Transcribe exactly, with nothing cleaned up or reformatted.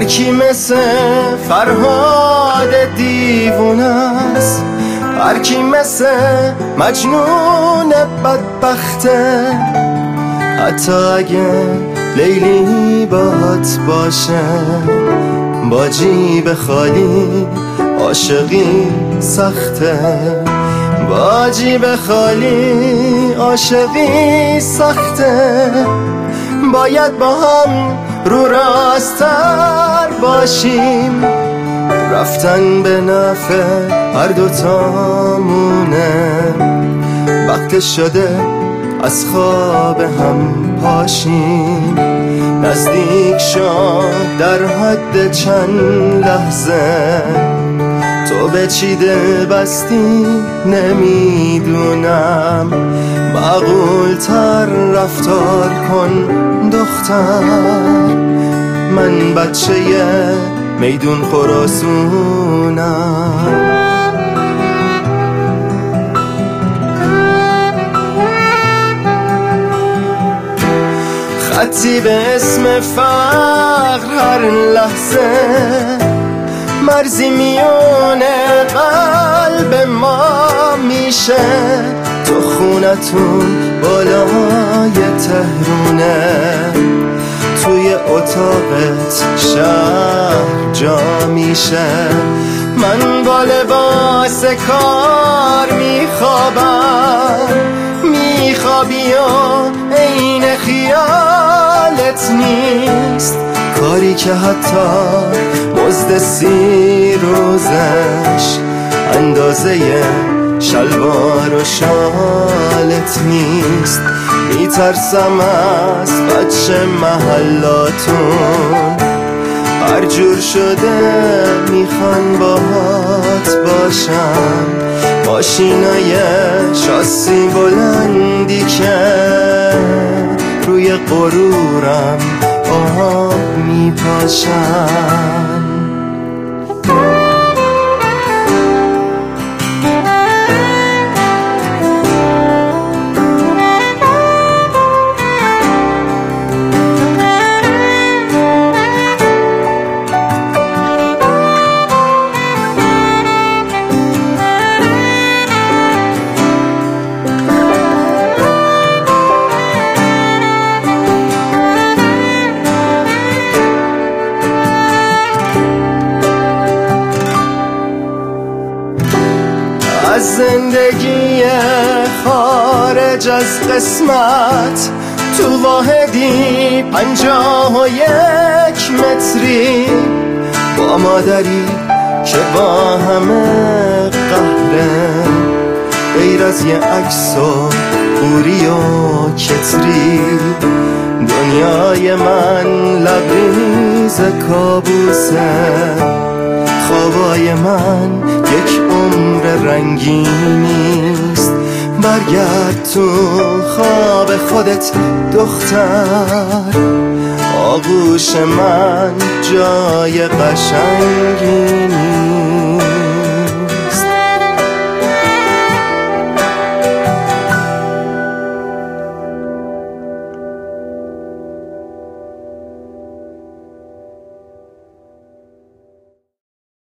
یکی مثل فرهاد دیوونه است، هر کی مثل مجنون بدبخته. حتی اگه لیلی باهات باشه، با جیب خالی عاشقی سخته. با جیب خالی عاشقی سخته. باید با هم رو راستر باشیم، رفتن به نفع هر دوتامونه. وقت شده از خواب هم پاشیم، نزدیک شد در حد چند لحظه. تو به چی دل بستی نمیدونم، معقول تر رفتار کن دختر. من بچه میدون خراسونم. خطی به اسم فقر هر لحظه، مرزی میونه قلب ما میشه. تو خونتون بالای تهرونه، توی اتاقت شهر جا میشه. من با لباس کار میخوابم، میخوابی و عین خیالت نیست. کاری که حتی مزد سی روزش اندازه شلوار و شالت نیست. میترسم از بچه محلاتون، هر جور شده میخوان باهات باشن. ماشینای شاسی بلندی که روی غرورم آب میپاشن. از زندگی خارج از قسمت، تو واحدی پنجاه و یک متری، با مادری که با همه قهره. غیر از یه عکس و قوری و کتری، دنیای من لبریز کابوسه. خوابای من یک عمر رنگینیست. برگرد تو خواب خودت دختر، آغوش من جای قشنگی نیست.